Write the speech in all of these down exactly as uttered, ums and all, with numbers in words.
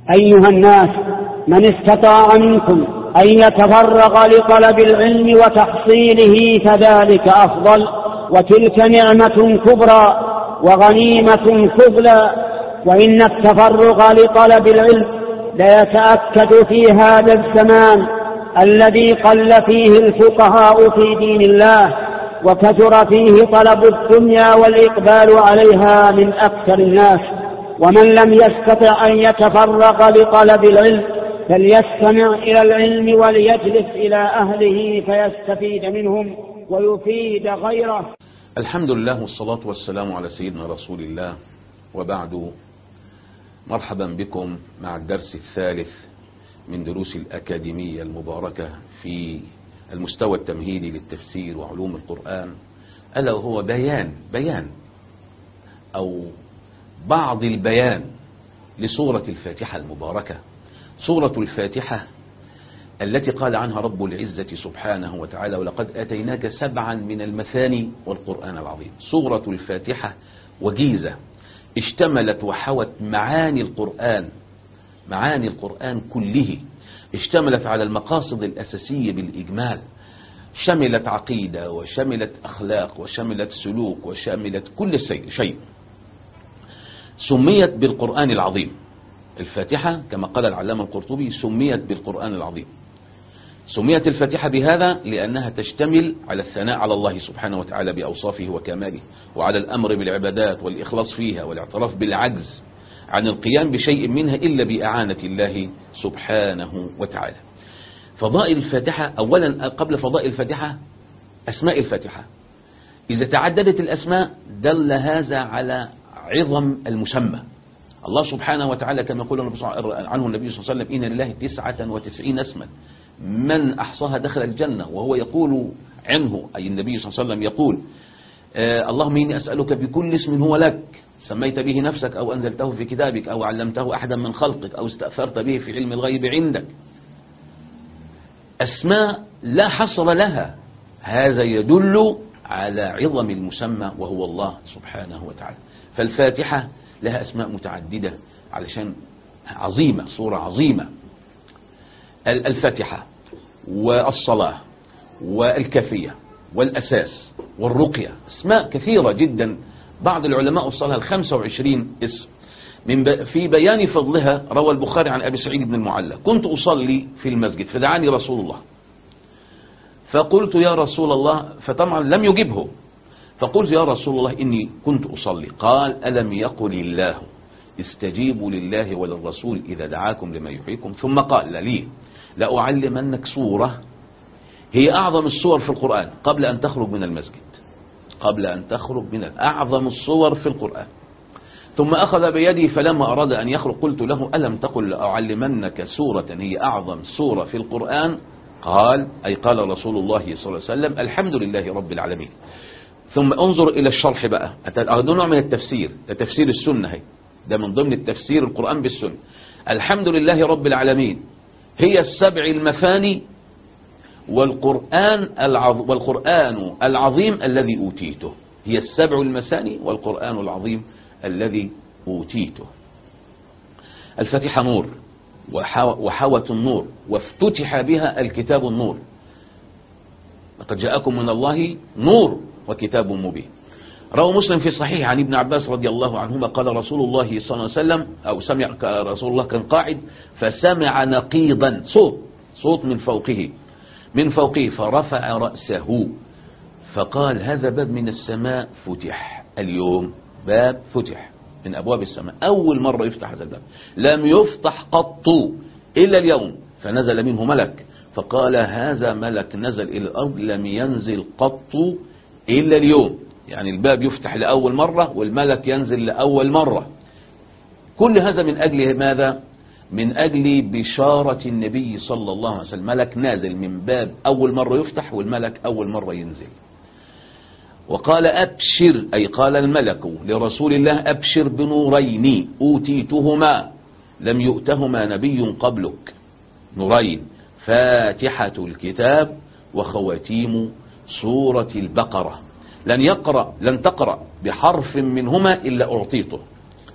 أيها الناس، من استطاع منكم أن يتفرغ لطلب العلم وتحصيله فذلك أفضل، وتلك نعمة كبرى وغنيمة فضلى. وإن التفرغ لطلب العلم ليتأكد في هذا الزمان الذي قل فيه الفقهاء في دين الله، وكثر فيه طلب الدنيا والإقبال عليها من أكثر الناس. ومن لم يستطع أن يتفرغ لطلب العلم فليستمع إلى العلم وليجلس إلى أهله فيستفيد منهم ويفيد غيره. الحمد لله والصلاة والسلام على سيدنا رسول الله، وبعد. مرحبا بكم مع الدرس الثالث من دروس الأكاديمية المباركة في المستوى التمهيدي للتفسير وعلوم القرآن، ألا وهو بيان بيان أو بعض البيان لسورة الفاتحة المباركة. سورة الفاتحة التي قال عنها رب العزة سبحانه وتعالى: ولقد آتيناك سبعا من المثاني والقرآن العظيم. سورة الفاتحة وجيزة، اشتملت وحوت معاني القرآن معاني القرآن كله، اشتملت على المقاصد الأساسية بالإجمال، شملت عقيدة وشملت أخلاق وشملت سلوك وشملت كل شيء. سميت بالقرآن العظيم. الفاتحة كما قال العلامة القرطبي سميت بالقرآن العظيم. سميت الفاتحة بهذا لأنها تشتمل على الثناء على الله سبحانه وتعالى بأوصافه وكماله، وعلى الأمر بالعبادات والإخلاص فيها والاعتراف بالعجز عن القيام بشيء منها إلا بإعانة الله سبحانه وتعالى. فضائل الفاتحة أولا، قبل فضائل الفاتحة أسماء الفاتحة. إذا تعددت الأسماء دل هذا على عظم المسمى. الله سبحانه وتعالى كما يقول عنه النبي صلى الله عليه وسلم: إن لله تسعة وتسعين اسما من أحصاها دخل الجنة. وهو يقول عنه، أي النبي صلى الله عليه وسلم يقول: آه اللهم إني أسألك بكل اسم هو لك سميت به نفسك أو أنزلته في كتابك أو علمته أحدا من خلقك أو استأثرت به في علم الغيب عندك. أسماء لا حصر لها. هذا يدل على عظم المسمى وهو الله سبحانه وتعالى. فالفاتحة لها أسماء متعددة علشان عظيمة، صورة عظيمة. الفاتحة والصلاة والكافية والأساس والرقية، أسماء كثيرة جدا. بعض العلماء وصلها الخمسة وعشرين اسم. من في بيان فضلها روى البخاري عن أبي سعيد بن المعلى: كنت أصلي في المسجد فدعاني رسول الله، فقلت يا رسول الله، فطبعا لم يجبه، فقلت يا رسول الله إني كنت أصلي. قال: ألم يقل الله استجيبوا لله وللرسول إذا دعاكم لما يحييكم؟ ثم قال لي: لأعلمنك سورة هي أعظم السور في القرآن قبل أن تخرج من المسجد قبل أن تخرج من أعظم السور في القرآن. ثم أخذ بيدي فلما أراد أن يخرج قلت له: ألم تقل لأعلمنك سورة هي أعظم سورة في القرآن؟ قال، أي قال رسول الله صلى الله عليه وسلم: الحمد لله رب العالمين. ثم انظر إلى الشرح بقى، ده نوع من التفسير، ده تفسير السنة، هي ده من ضمن التفسير القرآن بالسنة. الحمد لله رب العالمين هي السبع المثاني والقرآن العظيم والقرآن العظيم الذي أوتيته. هي السبع المثاني والقرآن العظيم الذي أوتيته. الفاتحة نور وحوت النور، وافتتح بها الكتاب النور. لقد جاءكم من الله نور وكتاب مبين. روى مسلم في صحيح عن ابن عباس رضي الله عنهما قال رسول الله صلى الله عليه وسلم، أو سمع رسول الله كان قاعد فسمع نقيضا، صوت صوت من فوقه من فوقه فرفع رأسه فقال: هذا باب من السماء فتح اليوم، باب فتح من أبواب السماء، أول مرة يفتح هذا الباب، لم يفتح قط إلا اليوم. فنزل منه ملك فقال: هذا ملك نزل إلى الأرض لم ينزل قط إلا اليوم. يعني الباب يفتح لأول مرة والملك ينزل لأول مرة. كل هذا من أجل ماذا؟ من أجل بشارة النبي صلى الله عليه وسلم. ملك نازل من باب أول مرة يفتح والملك أول مرة ينزل. وقال: أبشر، أي قال الملك لرسول الله: أبشر بنورين أوتيتهما لم يؤتهما نبي قبلك. نورين: فاتحة الكتاب وخواتيم سورة البقرة. لن يقرأ لن تقرأ بحرف منهما إلا أعطيته.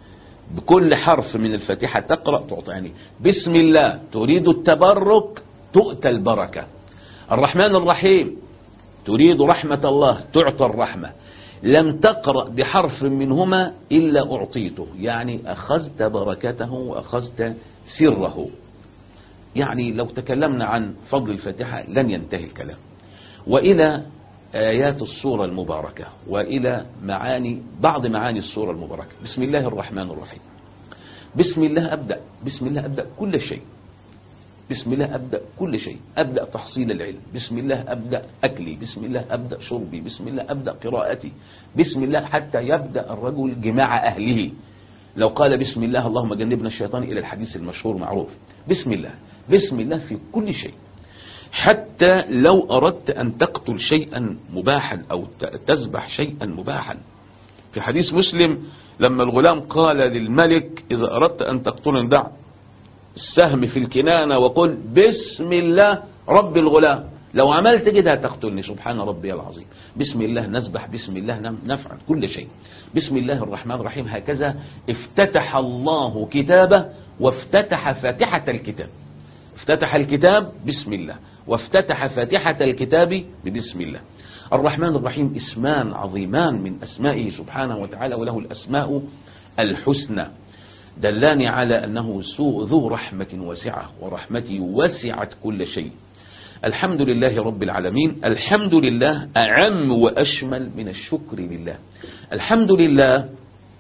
بكل حرف من الفاتحة تقرأ تعطى. يعني بسم الله تريد التبرك تؤتى البركة. الرحمن الرحيم تريد رحمة الله تعطى الرحمة. لم تقرأ بحرف منهما إلا أعطيته، يعني أخذت بركته وأخذت سره. يعني لو تكلمنا عن فضل الفاتحة لن ينتهي الكلام. وإلى آيات السورة المباركة وإلى معاني بعض معاني السورة المباركة. بسم الله الرحمن الرحيم. بسم الله أبدأ، بسم الله أبدأ كل شيء، بسم الله أبدأ كل شيء، أبدأ تحصيل العلم، بسم الله أبدأ أكلي، بسم الله أبدأ شربي، بسم الله أبدأ قراءتي، بسم الله حتى يبدأ الرجل جماع أهله. لو قال بسم الله اللهم جنبنا الشيطان إلى الحديث المشهور معروف. بسم الله، بسم الله في كل شيء. حتى لو أردت أن تقتل شيئا مباحا أو تذبح شيئا مباحا. في حديث مسلم لما الغلام قال للملك إذا أردت أن تقتلني دع السهم في الكنانة وقل بسم الله رب الغلام، لو عملت كده هتقتلني. سبحان ربي العظيم. بسم الله نذبح، بسم الله نفعل كل شيء. بسم الله الرحمن الرحيم. هكذا افتتح الله كتابه وافتتح فاتحة الكتاب. افتتح الكتاب بسم الله وافتتح فاتحة الكتاب ببسم الله. الرحمن الرحيم اسمان عظيمان من أسمائه سبحانه وتعالى، وله الأسماء الحسنى دلاني على أنه ذو رحمة واسعة، ورحمته وسعت كل شيء. الحمد لله رب العالمين. الحمد لله أعم وأشمل من الشكر لله. الحمد لله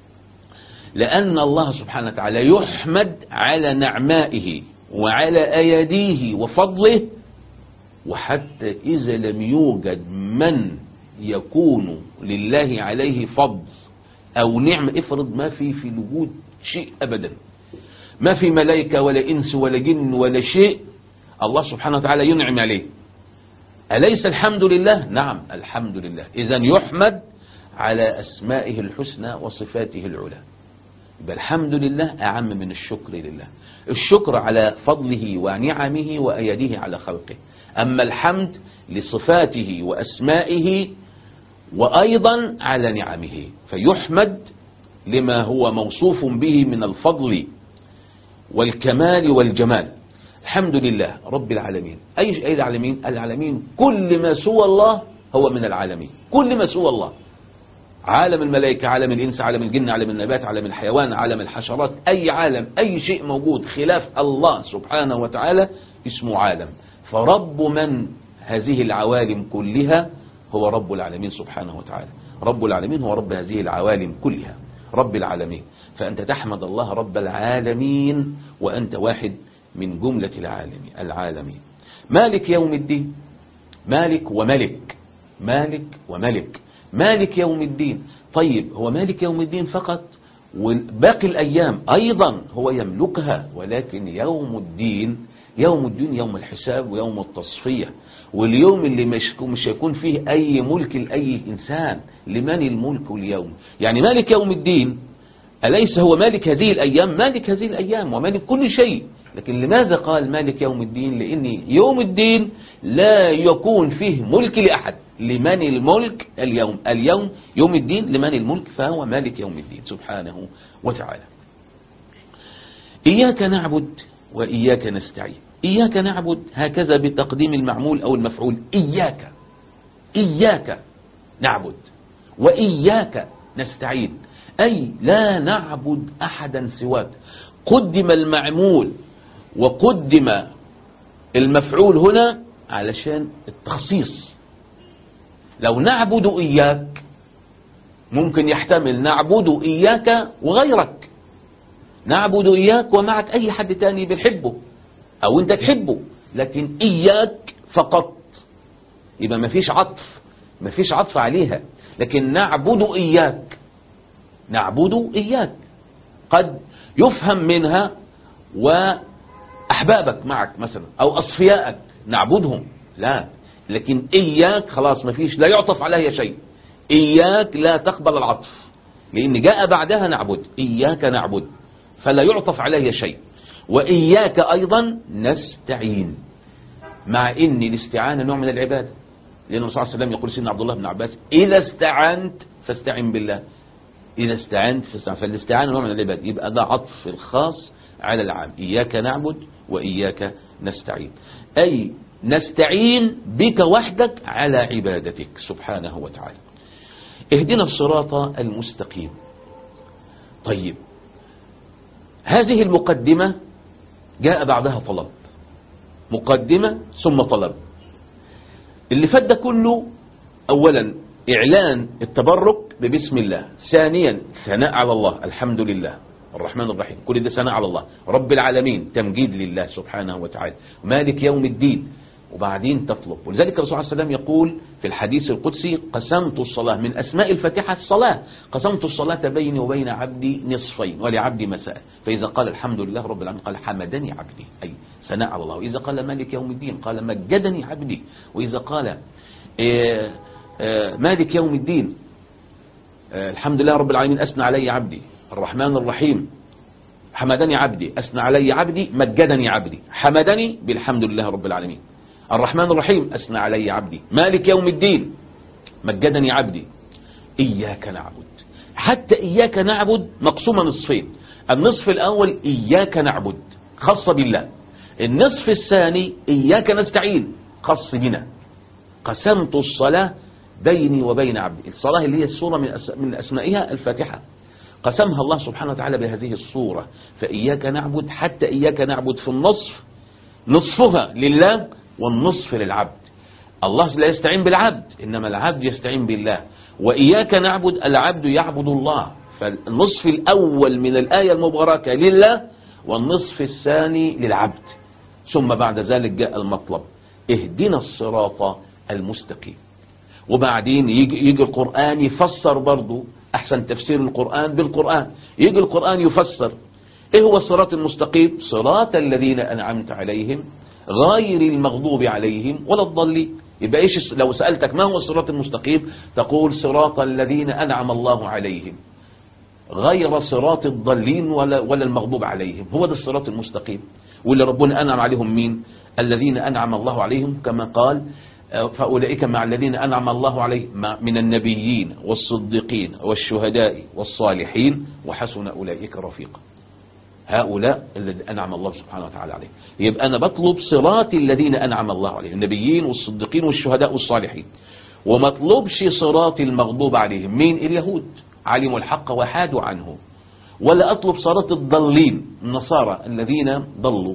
لأن الله سبحانه وتعالى يحمد على نعمائه وعلى أيديه وفضله، وحتى إذا لم يوجد من يكون لله عليه فضل أو نعم، افرض ما في في الوجود شيء أبدا، ما في ملائكة ولا إنس ولا جن ولا شيء، الله سبحانه وتعالى ينعم عليه. أليس الحمد لله؟ نعم الحمد لله. إذن يحمد على أسمائه الحسنى وصفاته العلى. يبقى الحمد لله أعم من الشكر لله. الشكر على فضله ونعمه وأيده على خلقه، أما الحمد لصفاته وأسمائه وأيضا على نعمه، فيحمد لما هو موصوف به من الفضل والكمال والجمال. الحمد لله رب العالمين. أي أي العالمين؟ العالمين كل ما سوى الله هو من العالمين، كل ما سوى الله، عالم الملائكة، عالم الإنس، عالم الجن، عالم النبات، عالم الحيوان، عالم الحشرات، أي عالم، أي شيء موجود خلاف الله سبحانه وتعالى اسمه عالم. فرب من هذه العوالم كلها هو رب العالمين سبحانه وتعالى. رب العالمين هو رب هذه العوالم كلها، رب العالمين. فأنت تحمد الله رب العالمين وأنت واحد من جملة العالمين العالمين. مالك يوم الدين، مالك وملك، مالك وملك، مالك يوم الدين. طيب هو مالك يوم الدين فقط، وباقي الأيام أيضا هو يملكها، ولكن يوم الدين، يوم الدين يوم الحساب ويوم التصفية، واليوم اللي مش هيكون فيه أي ملك لأي إنسان. لمن الملك اليوم؟ يعني مالك يوم الدين أليس هو مالك هذه الأيام؟ مالك هذه الأيام ومالك كل شيء. لكن لماذا قال مالك يوم الدين؟ لأن يوم الدين لا يكون فيه ملك لأحد. لمن الملك اليوم؟ اليوم يوم الدين لمن الملك، فهو مالك يوم الدين سبحانه وتعالى. إياك نعبد وإياك نستعين. إياك نعبد هكذا بتقديم المعمول أو المفعول، إياك، إياك نعبد وإياك نستعين، أي لا نعبد أحدا سواك. قدم المعمول وقدم المفعول هنا علشان التخصيص. لو نعبد إياك ممكن يحتمل نعبد إياك وغيرك، نعبد إياك ومعك أي حد تاني بنحبه أو أنت تحبه، لكن إياك فقط يبقى مفيش عطف، مفيش عطف عليها. لكن نعبد إياك، نعبد إياك قد يفهم منها وأحبابك معك مثلا أو أصفيائك نعبدهم، لا. لكن إياك خلاص مفيش، لا يعطف عليها شيء. إياك لا تقبل العطف لأن جاء بعدها نعبد، إياك نعبد فلا يعطف عليها شيء. وإياك أيضا نستعين، مع إن الاستعانة نوع من العبادة، لأن الرسول صلى الله عليه وسلم يقول سيدنا عبد الله بن عباس إذا استعنت فاستعن بالله. إذا استعنت فالاستعانة نوع من العبادة، يبقى ده عطف الخاص على العام. إياك نعبد وإياك نستعين، أي نستعين بك وحدك على عبادتك سبحانه وتعالى. اهدنا الصراط المستقيم. طيب هذه المقدمة جاء بعدها طلب، مقدمة ثم طلب. اللي فات ده كله أولا إعلان التبرك ببسم الله، ثانيا ثناء على الله، الحمد لله الرحمن الرحيم، كل ده ثناء على الله، رب العالمين تمجيد لله سبحانه وتعالى، مالك يوم الدين، وبعدين تطلب. ولذلك الرسول صلى الله عليه وسلم يقول في الحديث القدسي: قسمت الصلاة، من أسماء الفاتحة الصلاة، قسمت الصلاة بيني وبين عبدي نصفين ولعبدي مساء، فإذا قال الحمد لله رب العالمين قال حمدني عبدي، أي ثناء على الله، وإذا قال مالك يوم الدين قال مجدني عبدي، وإذا قال إيه إيه مالك يوم الدين إيه الحمد لله رب العالمين أثنى علي عبدي، الرحمن الرحيم حمدني عبدي، أثنى علي عبدي، مجدني عبدي، حمدني بالحمد لله رب العالمين، الرحمن الرحيم أثنى علي عبدي، مالك يوم الدين مجدني عبدي، إياك نعبد. حتى إياك نعبد مقسومة نصفين، النصف الأول إياك نعبد خاصة بالله، النصف الثاني إياك نستعين خاص بنا. قسمت الصلاة بيني وبين عبدي، الصلاة اللي هي السورة من أسمائها الفاتحة، قسمها الله سبحانه وتعالى بهذه الصورة، فإياك نعبد، حتى إياك نعبد في النصف نصفها لله والنصف للعبد. الله لا يستعين بالعبد، إنما العبد يستعين بالله. وإياك نعبد، العبد يعبد الله، فالنصف الأول من الآية المباركة لله والنصف الثاني للعبد. ثم بعد ذلك جاء المطلب: اهدنا الصراط المستقيم. وبعدين يجي, يجي القرآن يفسر برضو، أحسن تفسير القرآن بالقرآن، يجي القرآن يفسر إيه هو الصراط المستقيم؟ صراط الذين أنعمت عليهم غير المغضوب عليهم ولا الضالين. يبقى إيش لو سألتك ما هو الصراط المستقيم تقول صراط الذين أنعم الله عليهم، غير صراط الضالين ولا, ولا المغضوب عليهم، هو ده الصراط المستقيم. واللي ربنا أنعم عليهم مين؟ الذين أنعم الله عليهم، كما قال: فأولئك مع الذين أنعم الله عليهم من النبيين والصديقين والشهداء والصالحين وحسن أولئك رفيقا. هؤلاء الذين أنعم الله سبحانه وتعالى عليهم. يبقى أنا بطلب صراط الذين أنعم الله عليهم، النبيين والصديقين والشهداء والصالحين، وما اطلبش صراط المغضوب عليهم، مين؟ اليهود علموا الحق وحادوا عنه. ولا أطلب صراط الضالين، النصارى الذين ضلوا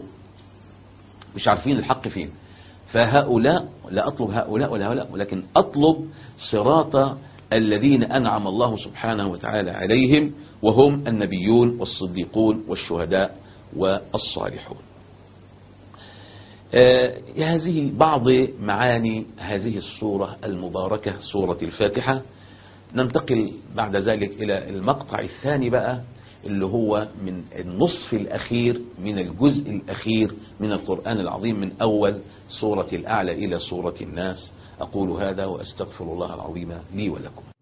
مش عارفين الحق فين، فهؤلاء لا أطلب هؤلاء ولا هؤلاء، ولكن أطلب صراط الذين أنعم الله سبحانه وتعالى عليهم، وهم النبيون والصديقون والشهداء والصالحون. آه هذه بعض معاني هذه السورة المباركة، سورة الفاتحة. ننتقل بعد ذلك إلى المقطع الثاني بقى، اللي هو من النصف الأخير من الجزء الأخير من القرآن العظيم، من أول سورة الأعلى إلى سورة الناس. أقول هذا وأستغفر الله العظيم لي ولكم.